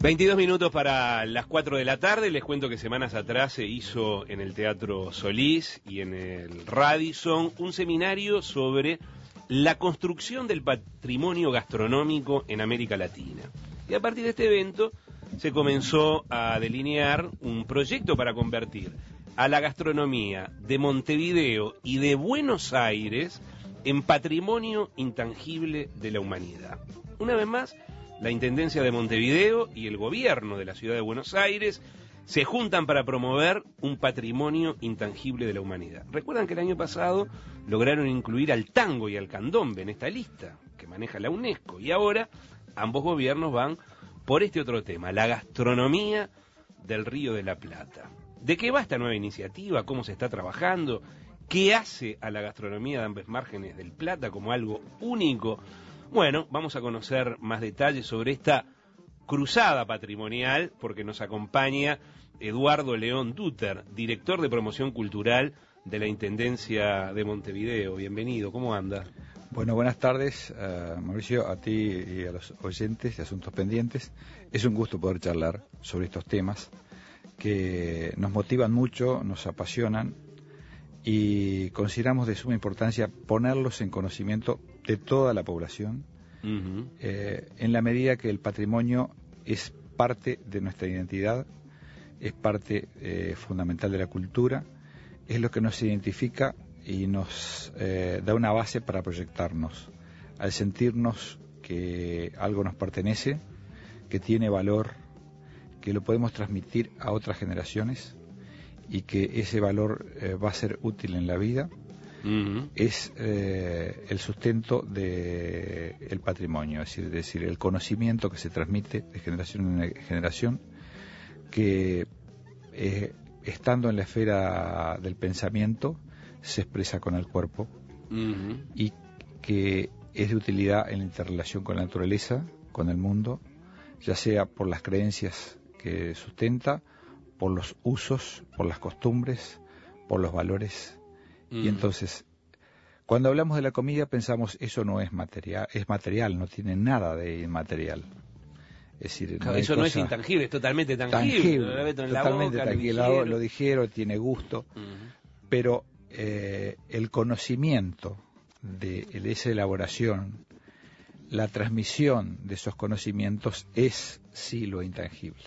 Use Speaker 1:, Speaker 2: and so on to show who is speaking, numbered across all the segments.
Speaker 1: 22 minutos para las 4 de la tarde. Les cuento que semanas atrás se hizo en el Teatro Solís y en el Radisson un seminario sobre la construcción del patrimonio gastronómico en América Latina. Y a partir de este evento se comenzó a delinear un proyecto para convertir a la gastronomía de Montevideo y de Buenos Aires en patrimonio intangible de la humanidad. Una vez más, la Intendencia de Montevideo y el gobierno de la ciudad de Buenos Aires se juntan para promover un patrimonio intangible de la humanidad. Recuerdan que el año pasado lograron incluir al tango y al candombe en esta lista que maneja la UNESCO, y ahora ambos gobiernos van por este otro tema, la gastronomía del Río de la Plata. ¿De qué va esta nueva iniciativa? ¿Cómo se está trabajando? ¿Qué hace a la gastronomía de ambos márgenes del Plata como algo único? Bueno, vamos a conocer más detalles sobre esta cruzada patrimonial, porque nos acompaña Eduardo León Duter, director de promoción cultural de la Intendencia de Montevideo. Bienvenido, ¿cómo anda?
Speaker 2: Bueno, buenas tardes, Mauricio, a ti y a los oyentes de Asuntos Pendientes. Es un gusto poder charlar sobre estos temas que nos motivan mucho, nos apasionan y consideramos de suma importancia ponerlos en conocimiento de toda la población, en la medida que el patrimonio es parte de nuestra identidad, es parte fundamental de la cultura, es lo que nos identifica y nos da una base para proyectarnos, al sentirnos que algo nos pertenece, que tiene valor, que lo podemos transmitir a otras generaciones y que ese valor va a ser útil en la vida. Es el sustento del patrimonio, es decir, el conocimiento que se transmite de generación en generación, que estando en la esfera del pensamiento se expresa con el cuerpo, y que es de utilidad en la interrelación con la naturaleza, con el mundo, ya sea por las creencias que sustenta, por los usos, por las costumbres, por los valores. Y entonces, cuando hablamos de la comida pensamos, eso no es material, es material, no tiene nada de inmaterial. Es decir,
Speaker 1: claro, eso no es intangible, es totalmente tangible.
Speaker 2: Totalmente tangible, lo dijeron, tiene gusto, pero el conocimiento de esa elaboración, la transmisión de esos conocimientos es sí lo intangible.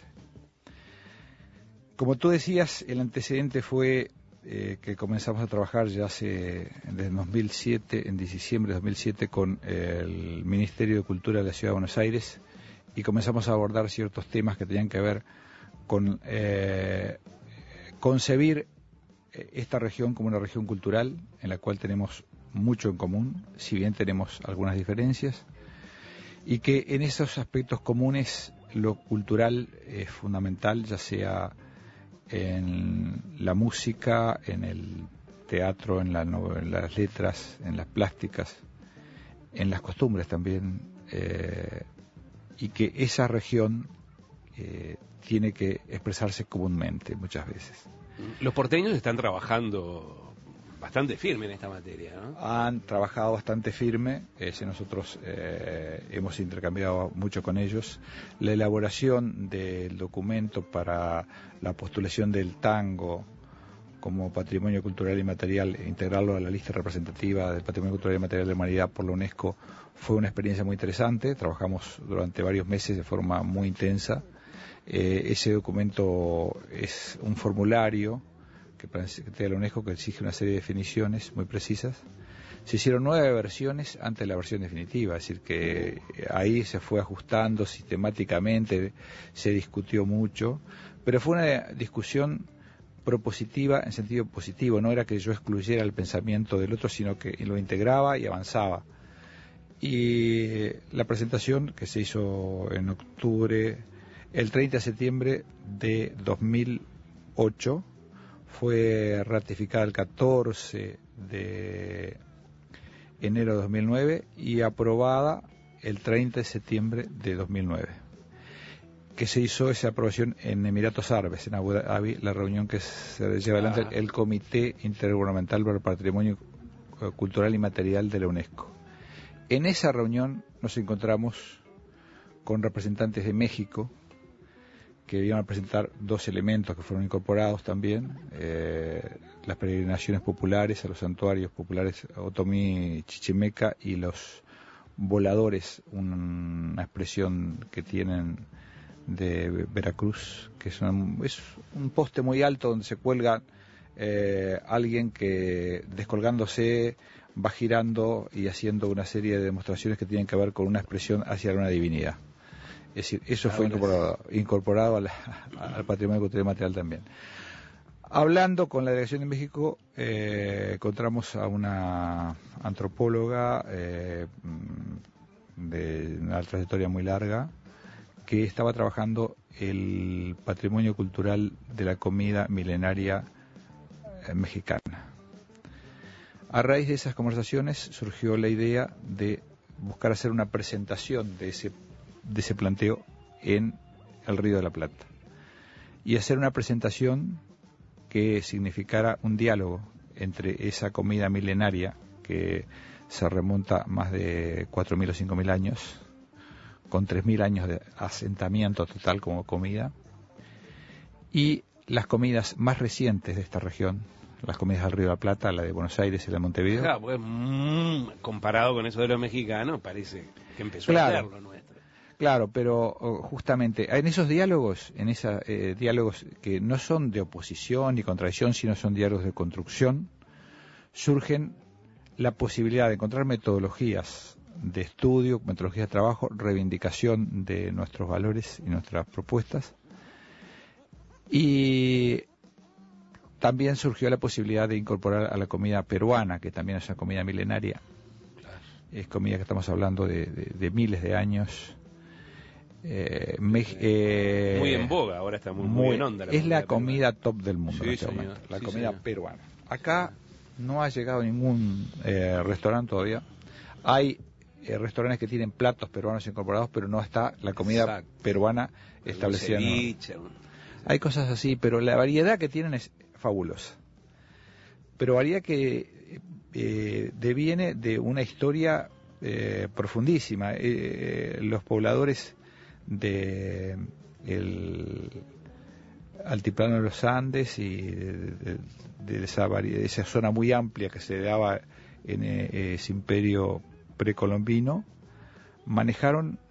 Speaker 2: Como tú decías, el antecedente fue que comenzamos a trabajar ya desde 2007, en diciembre de 2007, con el Ministerio de Cultura de la Ciudad de Buenos Aires, y comenzamos a abordar ciertos temas que tenían que ver con concebir esta región como una región cultural en la cual tenemos mucho en común, si bien tenemos algunas diferencias, y que en esos aspectos comunes lo cultural es fundamental, ya sea en la música, en el teatro, en las letras, en las plásticas, en las costumbres también, y que esa región tiene que expresarse comúnmente muchas veces.
Speaker 1: Los porteños están trabajando bastante firme en esta materia, ¿no?
Speaker 2: Han trabajado bastante firme, nosotros hemos intercambiado mucho con ellos. La elaboración del documento para la postulación del tango como patrimonio cultural y material, integrarlo a la lista representativa del patrimonio cultural y material de la humanidad por la UNESCO, fue una experiencia muy interesante. Trabajamos durante varios meses de forma muy intensa. Ese documento es un formulario que plantea la UNESCO, que exige una serie de definiciones muy precisas. Se hicieron 9 versiones antes de la versión definitiva, es decir, que ahí se fue ajustando sistemáticamente, se discutió mucho, pero fue una discusión propositiva en sentido positivo, no era que yo excluyera el pensamiento del otro, sino que lo integraba y avanzaba. Y la presentación, que se hizo en octubre, el 30 de septiembre de 2008, fue ratificada el 14 de enero de 2009 y aprobada el 30 de septiembre de 2009. Que se hizo esa aprobación en Emiratos Árabes, en Abu Dhabi, la reunión que se lleva adelante el Comité Intergubernamental para el Patrimonio Cultural y Material de la UNESCO. En esa reunión nos encontramos con representantes de México, que iban a presentar 2 elementos que fueron incorporados también, las peregrinaciones populares a los santuarios populares Otomí, Chichimeca, y los voladores, una expresión que tienen de Veracruz, que es un poste muy alto donde se cuelga alguien que, descolgándose, va girando y haciendo una serie de demostraciones que tienen que ver con una expresión hacia una divinidad. Es decir, eso fue incorporado al patrimonio cultural y material también. Hablando con la delegación de México, encontramos a una antropóloga de una trayectoria muy larga, que estaba trabajando el patrimonio cultural de la comida milenaria mexicana. A raíz de esas conversaciones surgió la idea de buscar hacer una presentación de ese planteo en el Río de la Plata, y hacer una presentación que significara un diálogo entre esa comida milenaria que se remonta más de 4.000 o 5.000 años, con 3.000 años de asentamiento total como comida, y las comidas más recientes de esta región, las comidas del Río de la Plata, la de Buenos Aires y la de Montevideo.
Speaker 1: Claro, pues, comparado con eso de los mexicanos, parece que empezó a ser lo nuestro.
Speaker 2: Claro, pero justamente en esos diálogos, diálogos que no son de oposición ni contradicción, sino son diálogos de construcción, surgen la posibilidad de encontrar metodologías de estudio, metodologías de trabajo, reivindicación de nuestros valores y nuestras propuestas. Y también surgió la posibilidad de incorporar a la comida peruana, que también es una comida milenaria. Es comida que estamos hablando de miles de años.
Speaker 1: Muy en boga, ahora está muy en onda.
Speaker 2: Es la comida top del mundo,
Speaker 1: sí,
Speaker 2: en este momento, la comida
Speaker 1: señor.
Speaker 2: peruana. Acá no ha llegado ningún restaurante todavía. Hay restaurantes que tienen platos peruanos incorporados, pero no está la comida peruana establecida.
Speaker 1: Ceviche,
Speaker 2: hay cosas así, pero la variedad que tienen es fabulosa. Pero variedad que deviene de una historia profundísima. Los pobladores de el altiplano de los Andes y de esa zona muy amplia que se daba en ese imperio precolombino, manejaron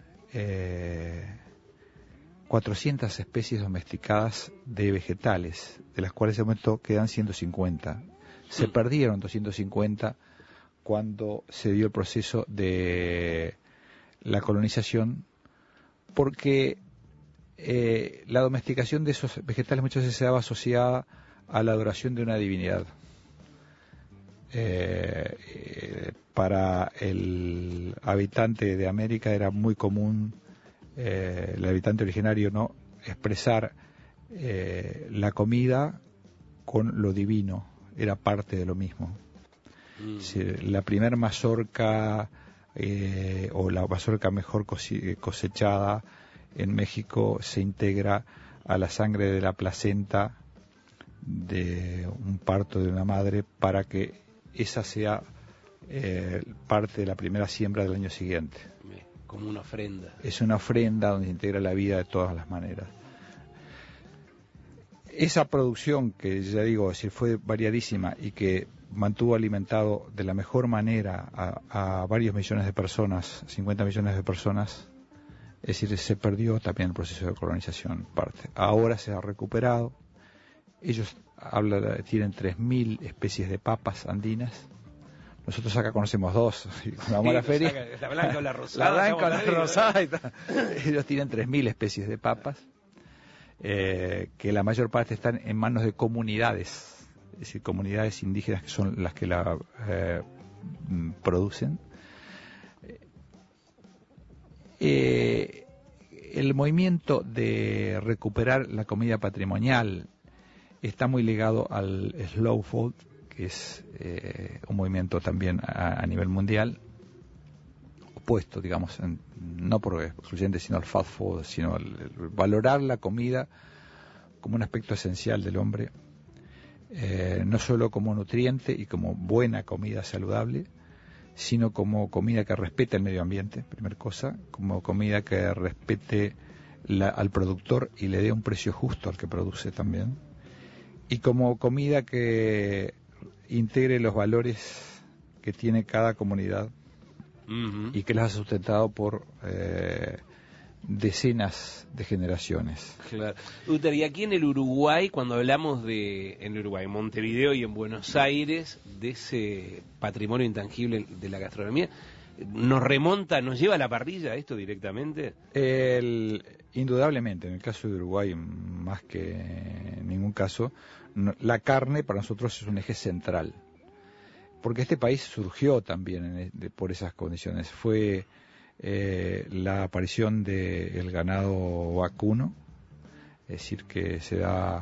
Speaker 2: 400 especies domesticadas de vegetales, de las cuales de momento quedan 150. Se perdieron 250 cuando se dio el proceso de la colonización, porque la domesticación de esos vegetales muchas veces se daba asociada a la adoración de una divinidad. Para el habitante de América era muy común, el habitante originario, no expresar la comida con lo divino, era parte de lo mismo. La primer mazorca o la mazorca mejor cosechada en México se integra a la sangre de la placenta de un parto de una madre para que esa sea parte de la primera siembra del año siguiente.
Speaker 1: Como una ofrenda.
Speaker 2: Es una ofrenda donde se integra la vida de todas las maneras. Esa producción, que ya digo, fue variadísima y que mantuvo alimentado de la mejor manera a varios millones de personas, 50 millones de personas, es decir, se perdió también el proceso de colonización parte. Ahora se ha recuperado. Ellos tienen 3.000 especies de papas andinas. Nosotros acá conocemos 2. Vamos a la feria.
Speaker 1: La blanca o la rosada.
Speaker 2: La blanca o la rosada. Ellos tienen 3.000 especies de papas, que la mayor parte están en manos de comunidades, es decir, comunidades indígenas que son las que la producen. El movimiento de recuperar la comida patrimonial está muy ligado al slow food, que es un movimiento también a nivel mundial, opuesto, digamos, no por excluyente, sino al fast food, sino el valorar la comida como un aspecto esencial del hombre, no solo como nutriente y como buena comida saludable, sino como comida que respete el medio ambiente, primer cosa, como comida que respete al productor y le dé un precio justo al que produce también, y como comida que integre los valores que tiene cada comunidad y que las ha sustentado por decenas de generaciones.
Speaker 1: Claro. Uter, y aquí en el Uruguay, cuando hablamos en Uruguay, en Montevideo y en Buenos Aires, de ese patrimonio intangible de la gastronomía, ¿nos lleva a la parrilla esto directamente?
Speaker 2: Indudablemente, en el caso de Uruguay, más que en ningún caso, la carne para nosotros es un eje central, porque este país surgió también por esas condiciones. Fue la aparición del ganado vacuno, es decir, que se da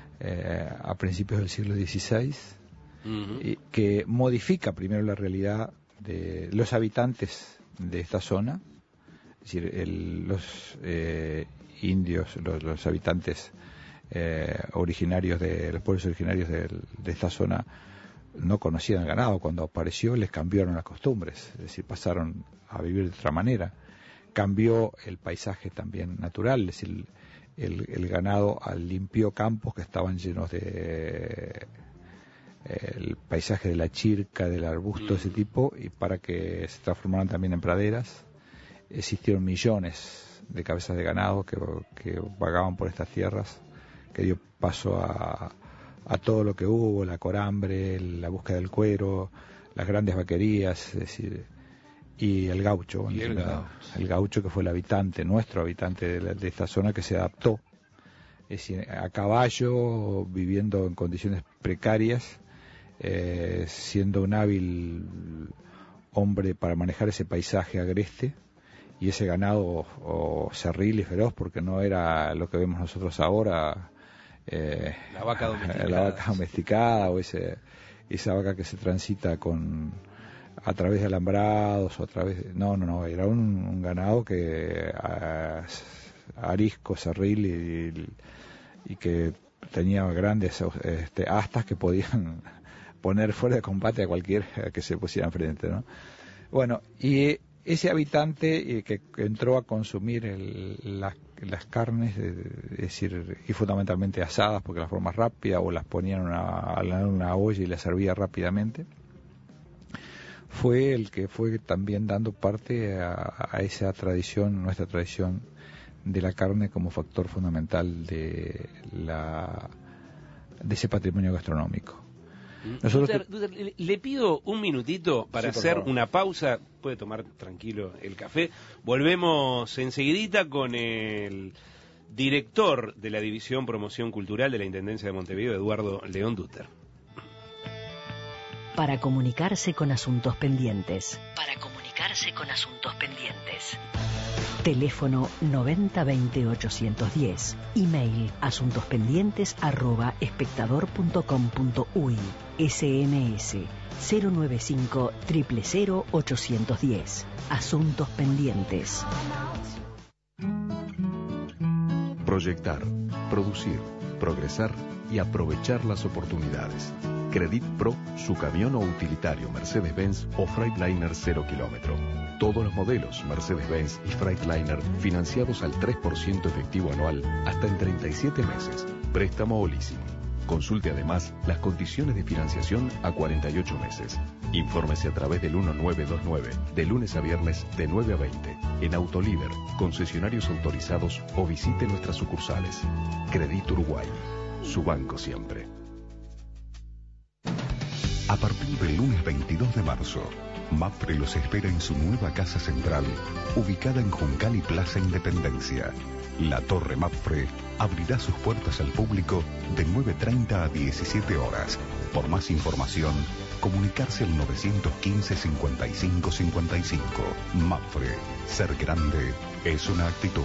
Speaker 2: a principios del siglo XVI, y que modifica primero la realidad de los habitantes de esta zona, es decir, los indios, los habitantes originarios los pueblos originarios de esta zona no conocían el ganado. Cuando apareció les cambiaron las costumbres, es decir, pasaron a vivir de otra manera. Cambió el paisaje también natural, es decir, el ganado limpió campos que estaban llenos de el paisaje de la chirca, del arbusto, ese tipo, y para que se transformaran también en praderas. Existieron millones de cabezas de ganado que vagaban por estas tierras, que dio paso a todo lo que hubo, la corambre, la búsqueda del cuero, las grandes vaquerías, es decir, y el gaucho. El gaucho, que fue nuestro habitante de esta zona, que se adaptó, es decir, a caballo, viviendo en condiciones precarias, siendo un hábil hombre para manejar ese paisaje agreste y ese ganado cerril y feroz, porque no era lo que vemos nosotros ahora,
Speaker 1: la vaca
Speaker 2: domesticada o esa vaca que se transita a través de alambrados o a través no, era un ganado que arisco, cerril y que tenía grandes astas que podían poner fuera de combate a cualquiera que se pusiera enfrente, ¿no? Bueno, y ese habitante que entró a consumir las carnes, es decir, y fundamentalmente asadas, porque la forma rápida, o las ponían en una olla y las servía rápidamente, fue el que fue también dando parte a esa tradición, nuestra tradición de la carne como factor fundamental de ese patrimonio gastronómico.
Speaker 1: Nosotros... le pido un minutito para hacer una pausa. Puede tomar tranquilo el café. Volvemos enseguidita con el director de la División Promoción Cultural de la Intendencia de Montevideo, Eduardo León Duter.
Speaker 3: Para comunicarse con asuntos pendientes. Teléfono 9020-810. Email asuntospendientes@espectador.com.uy. SMS 095-000-810. Asuntos pendientes.
Speaker 4: Proyectar, producir, progresar y aprovechar las oportunidades. Credit Pro, su camión o utilitario Mercedes-Benz o Freightliner 0 kilómetro. Todos los modelos Mercedes-Benz y Freightliner financiados al 3% efectivo anual hasta en 37 meses. Préstamo o leasing. Consulte además las condiciones de financiación a 48 meses. Infórmese a través del 1929, de lunes a viernes de 9 a 20, en Autolíder, concesionarios autorizados, o visite nuestras sucursales. Credit Uruguay, su banco siempre.
Speaker 5: A partir del lunes 22 de marzo, Mapfre los espera en su nueva casa central, ubicada en Juncal y Plaza Independencia. La Torre Mapfre abrirá sus puertas al público de 9:30 a 17 horas. Por más información, comunicarse al 915-5555. Mapfre, ser grande es una actitud.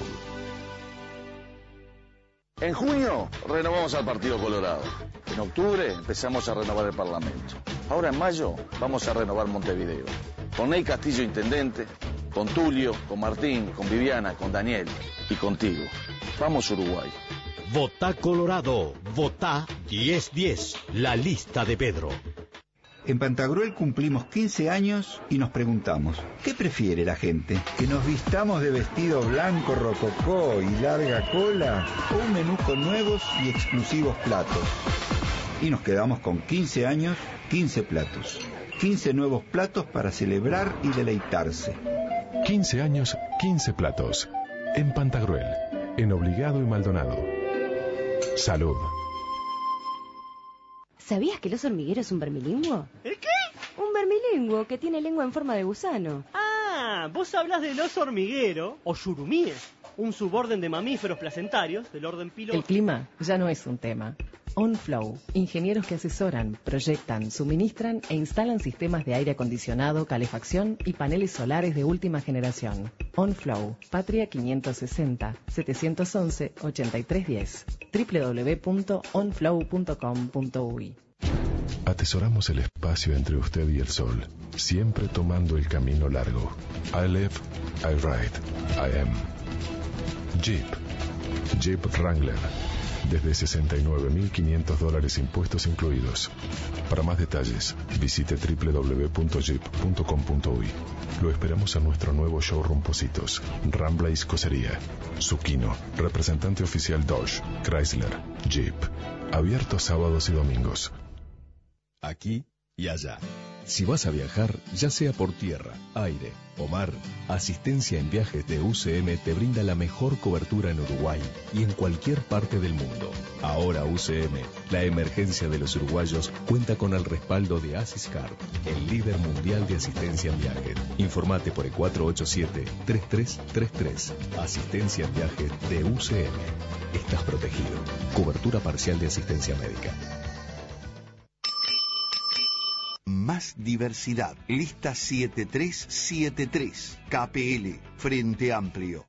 Speaker 6: En junio renovamos al Partido Colorado. En octubre empezamos a renovar el Parlamento. Ahora en mayo vamos a renovar Montevideo. Con Ney Castillo intendente, con Tulio, con Martín, con Viviana, con Daniel y contigo. Vamos Uruguay.
Speaker 7: Votá Colorado, votá 1010, la lista de Pedro. En Pantagruel cumplimos 15 años y nos preguntamos, ¿qué prefiere la gente? ¿Que nos vistamos de vestido blanco, rococó y larga cola? ¿O un menú con nuevos y exclusivos platos? Y nos quedamos con 15 años, 15 platos. 15 nuevos platos para celebrar y deleitarse.
Speaker 8: 15 años, 15 platos. En Pantagruel, en Obligado y Maldonado. Salud.
Speaker 9: ¿Sabías que el oso hormiguero es un vermilingüo?
Speaker 10: ¿El qué?
Speaker 9: Un vermilingüo que tiene lengua en forma de gusano.
Speaker 10: Ah, vos hablas del oso hormiguero, o yurumíes, un suborden de mamíferos placentarios del orden Pilo.
Speaker 11: El clima ya no es un tema. OnFlow, ingenieros que asesoran, proyectan, suministran e instalan sistemas de aire acondicionado, calefacción y paneles solares de última generación. OnFlow, Patria 560 711 8310. www.onflow.com.uy.
Speaker 8: Atesoramos el espacio entre usted y el sol, siempre tomando el camino largo. I live, I ride, I am. Jeep Wrangler. Desde $69.500 impuestos incluidos. Para más detalles, visite www.jeep.com.uy. Lo esperamos en nuestro nuevo showroom Positos, Rambla Iscocería. Zucchino, representante oficial Dodge, Chrysler, Jeep. Abierto sábados y domingos.
Speaker 4: Aquí y allá. Si vas a viajar, ya sea por tierra, aire o mar, Asistencia en Viajes de UCM te brinda la mejor cobertura en Uruguay y en cualquier parte del mundo. Ahora UCM, la emergencia de los uruguayos, cuenta con el respaldo de Asiscar, el líder mundial de asistencia en viajes. Informate por el 487-3333. Asistencia en Viajes de UCM. Estás protegido. Cobertura parcial de asistencia médica.
Speaker 12: Más diversidad. Lista 7373. KPL. Frente Amplio.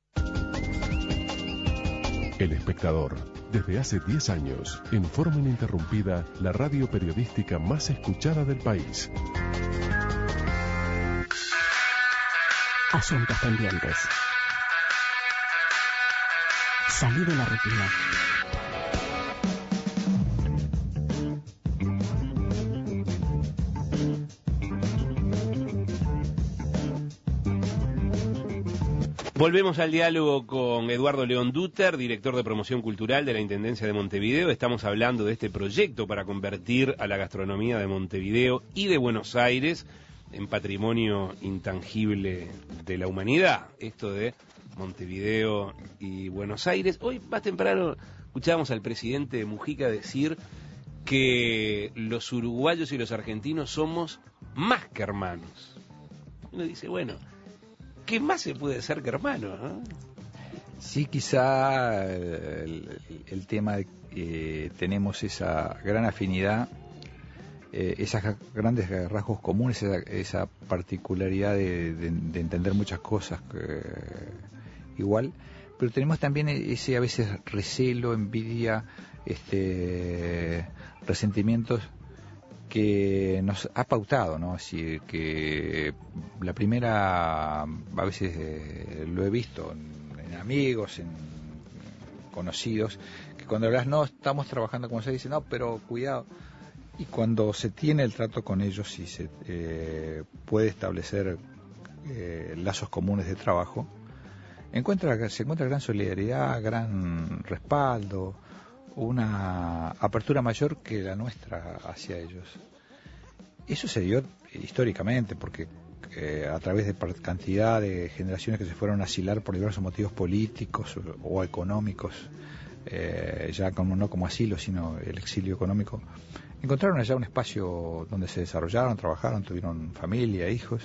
Speaker 8: El Espectador. Desde hace 10 años, en forma ininterrumpida, la radio periodística más escuchada del país.
Speaker 3: Asuntos pendientes. Salí de la rutina.
Speaker 1: Volvemos al diálogo con Eduardo León Duter, director de promoción cultural de la Intendencia de Montevideo. Estamos hablando de este proyecto para convertir a la gastronomía de Montevideo y de Buenos Aires en patrimonio intangible de la humanidad. Esto de Montevideo y Buenos Aires. Hoy más temprano escuchábamos al presidente Mujica decir que los uruguayos y los argentinos somos más que hermanos. Uno dice, bueno, ¿qué más se puede ser que hermano, no?
Speaker 2: Sí, quizá el tema de que tenemos esa gran afinidad, esos grandes rasgos comunes, esa particularidad de entender muchas cosas igual, pero tenemos también ese a veces recelo, envidia, resentimientos que nos ha pautado, ¿no? Así que la primera, a veces lo he visto en amigos, en conocidos, que cuando hablas, no, estamos trabajando como se dice, no, pero cuidado. Y cuando se tiene el trato con ellos y se puede establecer lazos comunes de trabajo, se encuentra gran solidaridad, gran respaldo, una apertura mayor que la nuestra hacia ellos. Eso se dio históricamente porque a través de cantidad de generaciones que se fueron a asilar por diversos motivos políticos o económicos, ya no como asilo sino el exilio económico, encontraron allá un espacio donde se desarrollaron, trabajaron, tuvieron familia, hijos,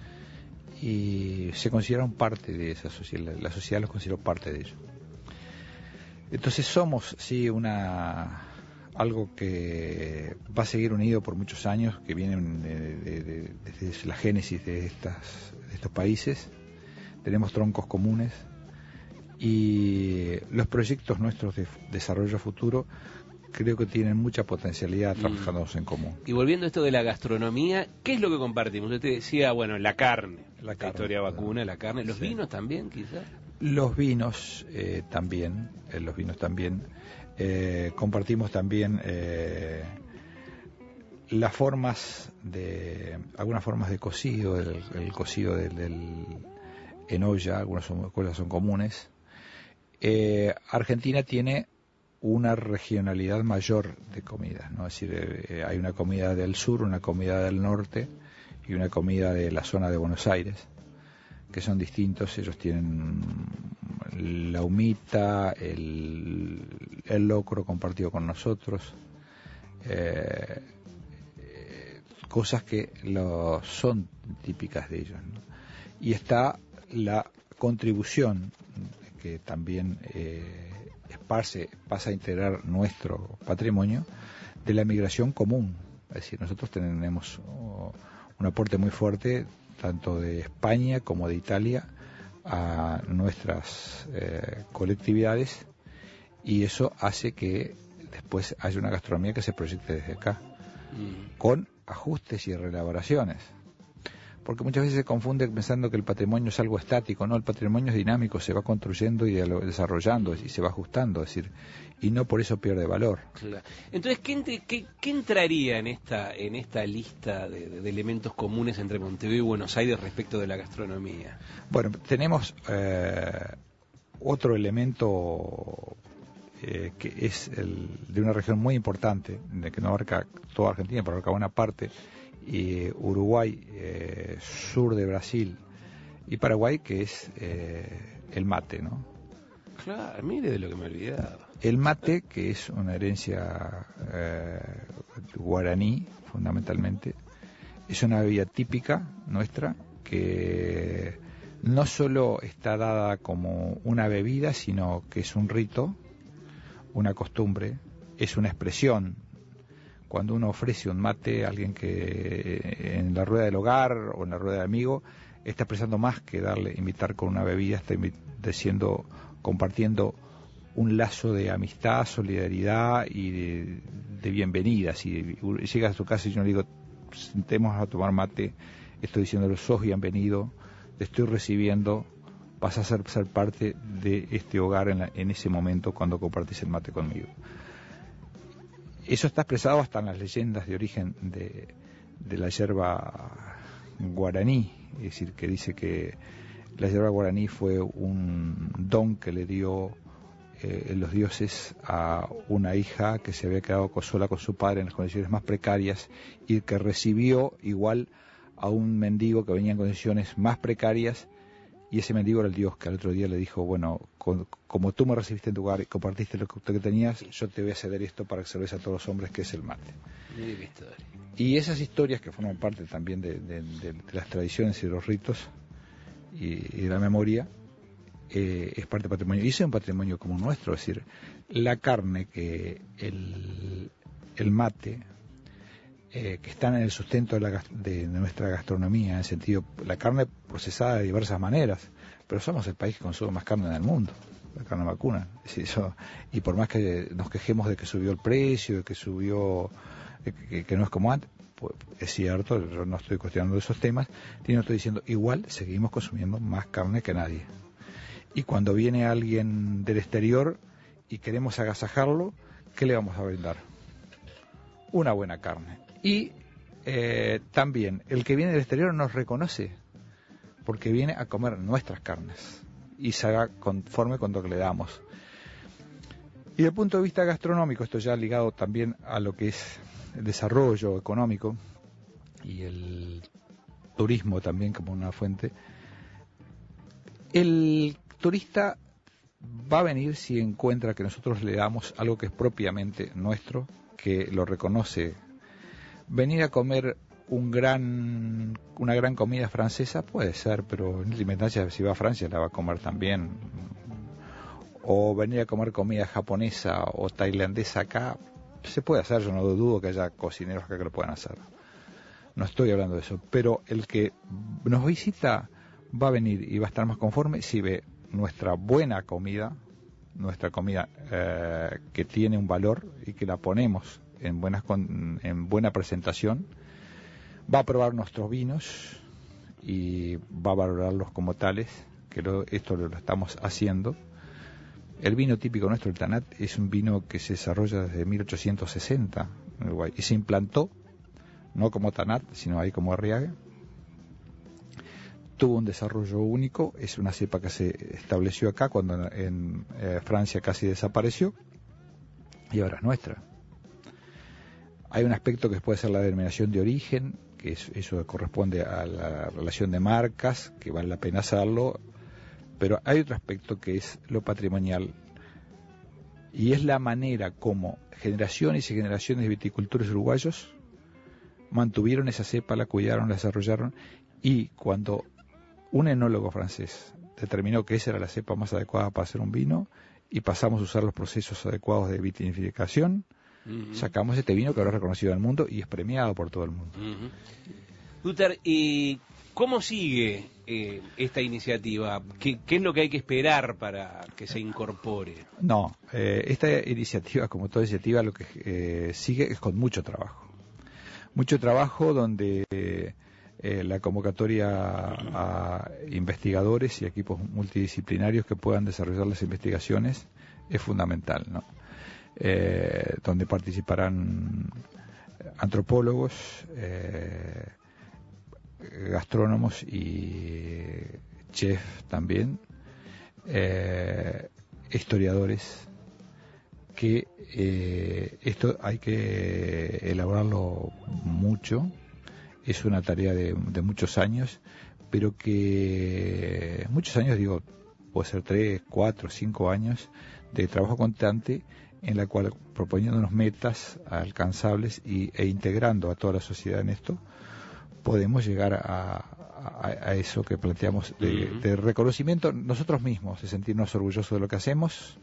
Speaker 2: y se consideraron parte de esa sociedad. La sociedad los consideró parte de ello. Entonces somos, sí, algo que va a seguir unido por muchos años, que vienen desde la génesis de estos países. Tenemos troncos comunes y los proyectos nuestros de desarrollo futuro creo que tienen mucha potencialidad trabajando en común.
Speaker 1: Y volviendo a esto de la gastronomía, ¿qué es lo que compartimos? Usted decía, bueno, la carne, la historia vacuna, la carne, los vinos también, quizás.
Speaker 2: Los vinos también, compartimos también algunas formas de cocido, el cocido en olla, algunas cosas son comunes. Argentina tiene una regionalidad mayor de comidas, ¿no? Es decir, hay una comida del sur, una comida del norte y una comida de la zona de Buenos Aires, que son distintos. Ellos tienen la humita, el locro compartido con nosotros, cosas que son típicas de ellos, ¿no? Y está la contribución que también pasa a integrar nuestro patrimonio de la migración común. Es decir, nosotros tenemos un aporte muy fuerte tanto de España como de Italia a nuestras colectividades, y eso hace que después haya una gastronomía que se proyecte desde acá, con ajustes y reelaboraciones. Porque muchas veces se confunde pensando que el patrimonio es algo estático. No, el patrimonio es dinámico, se va construyendo y desarrollando y se va ajustando, es decir, y no por eso pierde valor.
Speaker 1: Claro. Entonces, ¿qué entraría en esta lista de elementos comunes entre Montevideo y Buenos Aires respecto de la gastronomía?
Speaker 2: Bueno, tenemos otro elemento que es de una región muy importante, de que no abarca toda Argentina, pero abarca buena parte, y Uruguay, sur de Brasil y Paraguay, que es el mate, ¿no?
Speaker 1: Claro, mire de lo que me olvidaba.
Speaker 2: El mate, que es una herencia guaraní, fundamentalmente, es una bebida típica nuestra que no solo está dada como una bebida, sino que es un rito, una costumbre, es una expresión. Cuando uno ofrece un mate a alguien que en la rueda del hogar o en la rueda de amigo, está expresando más que invitar con una bebida, está compartiendo un lazo de amistad, solidaridad y de bienvenida. Si llegas a tu casa y yo le digo, sentemos a tomar mate, estoy diciéndole, sos bienvenido, te estoy recibiendo, vas a ser parte de este hogar en ese momento cuando compartís el mate conmigo. Eso está expresado hasta en las leyendas de origen de la yerba guaraní, es decir, que dice que la yerba guaraní fue un don que le dio los dioses a una hija que se había quedado sola con su padre en las condiciones más precarias, y que recibió igual a un mendigo que venía en condiciones más precarias, y ese mendigo era el dios que al otro día le dijo, bueno, como tú me recibiste en tu hogar y compartiste lo que tenías, yo te voy a ceder esto para que se lo des a todos los hombres, que es el mate. Y esas historias que forman parte también de las tradiciones y los ritos y de la memoria, es parte del patrimonio. Y ese es un patrimonio como nuestro, es decir, la carne que el mate, que están en el sustento de nuestra gastronomía, en el sentido, la carne procesada de diversas maneras, pero somos el país que consume más carne en el mundo, la carne vacuna. Es decir, y por más que nos quejemos de que subió el precio, de que subió, que no es como antes, pues es cierto, yo no estoy cuestionando esos temas, sino estoy diciendo, igual seguimos consumiendo más carne que nadie. Y cuando viene alguien del exterior y queremos agasajarlo, ¿qué le vamos a brindar? Una buena carne. Y también el que viene del exterior nos reconoce porque viene a comer nuestras carnes y se haga conforme con lo que le damos. Y desde el punto de vista gastronómico, esto ya ligado también a lo que es el desarrollo económico y el turismo también como una fuente, el turista va a venir si encuentra que nosotros le damos algo que es propiamente nuestro, que lo reconoce. Venir a comer una gran comida francesa puede ser, pero en última instancia si va a Francia la va a comer también. O venir a comer comida japonesa o tailandesa acá, se puede hacer, yo no dudo que haya cocineros acá que lo puedan hacer. No estoy hablando de eso, pero el que nos visita va a venir y va a estar más conforme si ve nuestra buena comida, que tiene un valor y que la ponemos en buena presentación, va a probar nuestros vinos y va a valorarlos como tales, que esto lo estamos haciendo. El vino típico nuestro, el Tanat, es un vino que se desarrolla desde 1860 en Uruguay y se implantó no como Tanat, sino ahí como Arriaga. Tuvo un desarrollo único, es una cepa que se estableció acá cuando en Francia casi desapareció y ahora es nuestra. Hay un aspecto que puede ser la denominación de origen, que eso corresponde a la relación de marcas, que vale la pena hacerlo, pero hay otro aspecto que es lo patrimonial, y es la manera como generaciones y generaciones de viticultores uruguayos mantuvieron esa cepa, la cuidaron, la desarrollaron, y cuando un enólogo francés determinó que esa era la cepa más adecuada para hacer un vino, y pasamos a usar los procesos adecuados de vitivinificación, sacamos este vino que ahora es reconocido en el mundo y es premiado por todo el mundo.
Speaker 1: Dutter, ¿y cómo sigue esta iniciativa? ¿Qué es lo que hay que esperar para que se incorpore?
Speaker 2: No, esta iniciativa, como toda iniciativa, lo que sigue es con mucho trabajo. Mucho trabajo donde la convocatoria a investigadores y equipos multidisciplinarios que puedan desarrollar las investigaciones es fundamental, ¿no? Donde participarán antropólogos, gastrónomos y chef también, historiadores, que esto hay que elaborarlo mucho, es una tarea de muchos años, pero que muchos años, digo, puede ser 3, 4, 5 años de trabajo constante, en la cual, proponiéndonos metas alcanzables e integrando a toda la sociedad en esto, podemos llegar a eso que planteamos de reconocimiento nosotros mismos, de sentirnos orgullosos de lo que hacemos,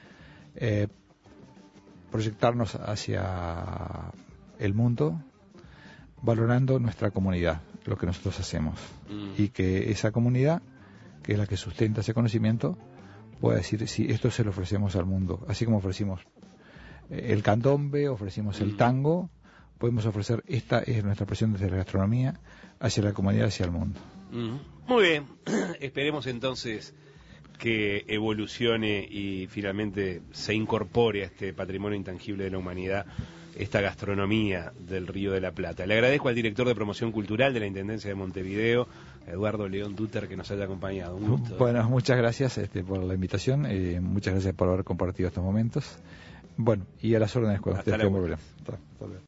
Speaker 2: proyectarnos hacia el mundo, valorando nuestra comunidad, lo que nosotros hacemos, y que esa comunidad, que es la que sustenta ese conocimiento, pueda decir, sí, esto se lo ofrecemos al mundo, así como ofrecimos el candombe, ofrecimos el tango, podemos ofrecer, esta es nuestra presión desde la gastronomía, hacia la comunidad, hacia el mundo.
Speaker 1: Muy bien, esperemos entonces que evolucione y finalmente se incorpore a este patrimonio intangible de la humanidad, esta gastronomía del Río de la Plata. Le agradezco al director de promoción cultural de la Intendencia de Montevideo, Eduardo León Dutter, que nos haya acompañado. Un gusto.
Speaker 2: Bueno, muchas gracias por la invitación, muchas gracias por haber compartido estos momentos. Bueno, y a las órdenes cuando ustedes quieran volver.